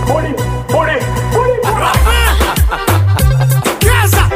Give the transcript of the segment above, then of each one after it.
Gaza.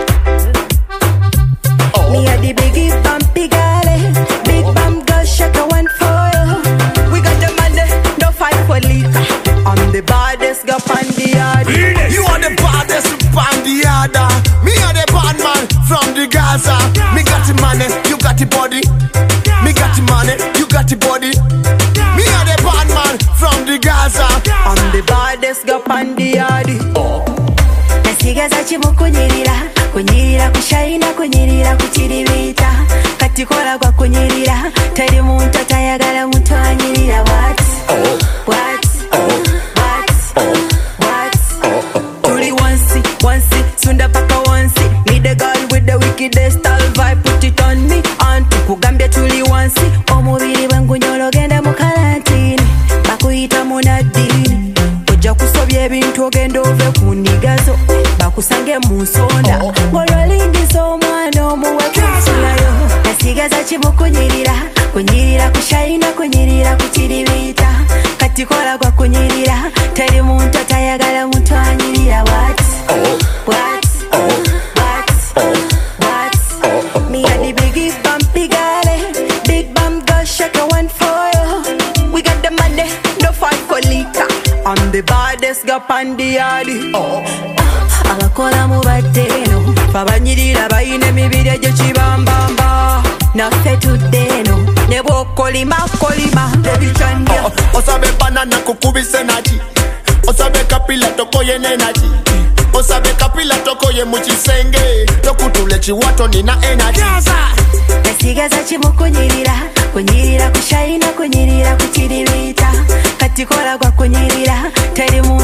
Me a the biggie bumpy girl, big bump girl, shake a one for you. We got the money, no fight for liquor. I'm the baddest girl on the yard. You are the baddest on the yard. Me are the bad man from the Gaza. Me got the money, you got the body. Me got the money, you got the body. Me are the bad man from the Gaza. I'm the baddest girl on the yard. Nasigaza chimu kunyirira, kunyirira kushaina, kunyirira kuchiribita. Katikola kwa kunyirira, teri muntu atayagala muntu anyirira. What? Tuli wansi, sunda paka wansi. Me the girl with the wickedest style vibe, put it on me. Anti kugambia tuli wansi, omubiri wangu nyologenda mu karantini. Bakuyita munadini, ojja kusobya ebintu ogenda ove kunigazo. Bakusange mu nsonda, ng'olwalingiza omwana omuwe kunsulayo. Nasigaza kimu kunyirira, kunyirira kushaina, kunyirira kuchiribita. Katikola kwa kunyirira, teri muntu atayagala muntu anyirira. What? Me and the biggie bumpy girl, big bump girl, shake a one for you. We got the money, no fight for liquor. I'm the baddest girl on the yard. Abakola mu baddeno, babanyirira bayina emibiri egyekibambamba. Naffe tuddeno, ne bw'okolima tebicanja. Osabe banana kukubise naki. Osabe kapila tokoye nenaki. Osabe kapila tokoye mu kisenge. Tokutule kiwato nina energy. Nasigaza kimu kunyirira, kunyirira kushaina, kunyirira kuchiribita. Katikola kwa kunyirira, teri mu